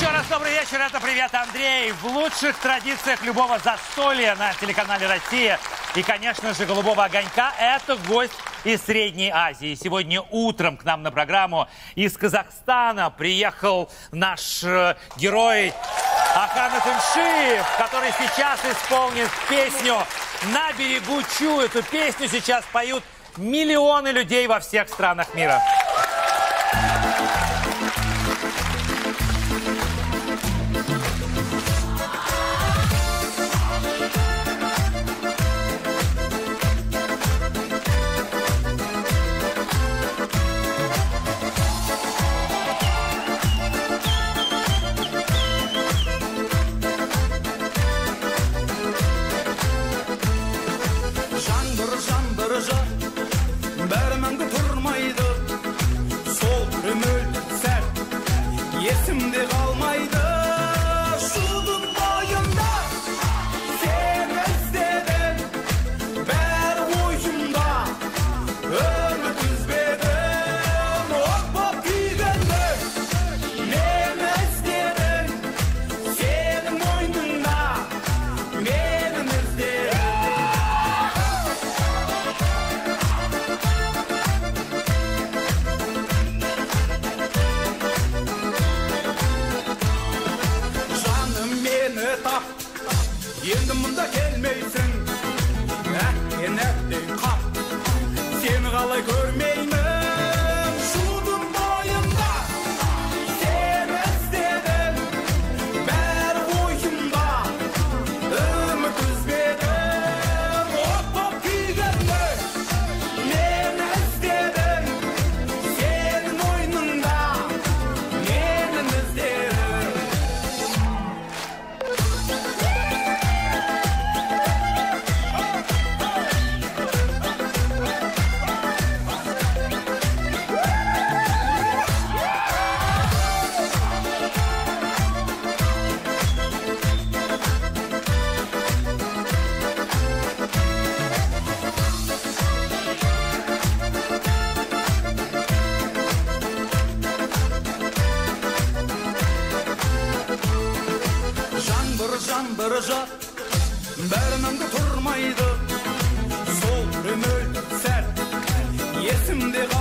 Еще раз добрый вечер, это «Привет, Андрей» в лучших традициях любого застолья на телеканале «Россия». И, конечно же, «Голубого огонька» – это гость из Средней Азии. Сегодня утром к нам на программу из Казахстана приехал наш герой Ахан Атыншиев, который сейчас исполнит песню «На берегу Чу». Эту песню сейчас поют миллионы людей во всех странах мира. Bərməndə durmaydı, sol ömür sər, yesimdə qalmaydı. Şudun boyunda, sen istedin, bər oyunda, ömür düzbedim. Hop güydəndir, men istedin, senin boynunda, menim izledim. Енді мұнда келмейсің, әттен қап, сені қалай көрмеймін. Шудың бойында, сені іздедім, бәрі ойымда, үміт үзбедім. Оп күйгенді, мені іздедің, сенің ойнында, менің іздедім. Жаңбыр жақ, бәрініңді тұрмайды, сол өмір сәт, есімде